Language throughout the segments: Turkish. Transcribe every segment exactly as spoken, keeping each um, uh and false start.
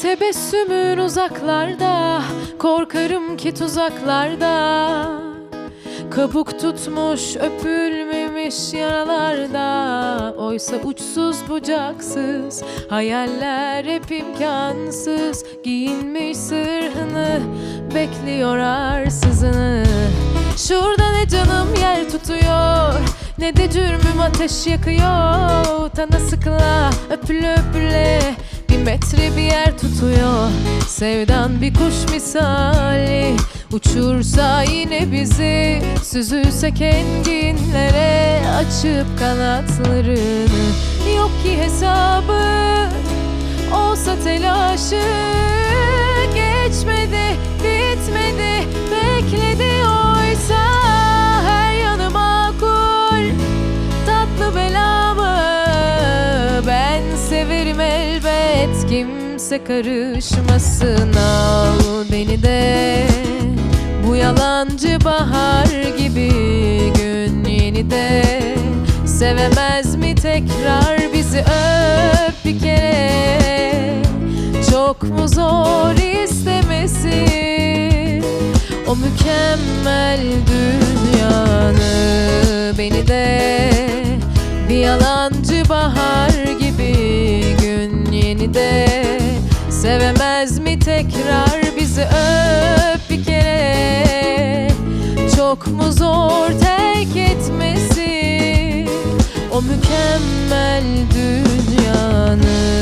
Tebessümün uzaklarda, korkarım ki tuzaklarda. Kabuk tutmuş öpülmemiş yaralarda. Oysa uçsuz bucaksız hayaller hep imkansız. Giyinmiş sırrını bekliyor arsızını. Şurada ne canım yer tutuyor, ne de cürmüm ateş yakıyor. Tanısıkla öpüle öpüle bir metre bir yer tutuyor. Sevdan bir kuş misali, uçursa yine bizi, süzülsek enginlere açıp kanatlarını. Yok ki hesabı, olsa telaşı, geçmedi, bitmedi, bekledi oysa her yanı makul, tatlı belamı ben severim elbet, kimse karışmasın. Al beni de bu yalancı bahar gibi, gün yeni de sevemez mi tekrar bizi, öp bir kere. Çok mu zor istemesi o mükemmel dünyanı? Beni de bir yalancı bahar gibi, gün yeni de sevemez mi tekrar bizi, öp bir kere. Çok mu zor terk etmesi o mükemmel dünyanı?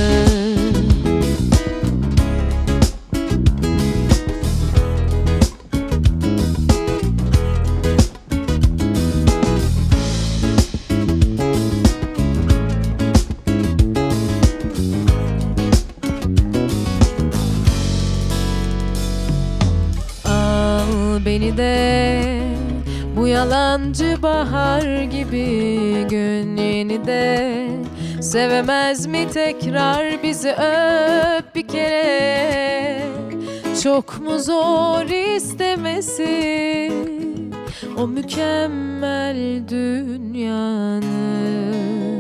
Beni de bu yalancı bahar gibi, gün yeni de sevemez mi tekrar bizi, öp bir kere. Çok mu zor istemesi o mükemmel dünyanı?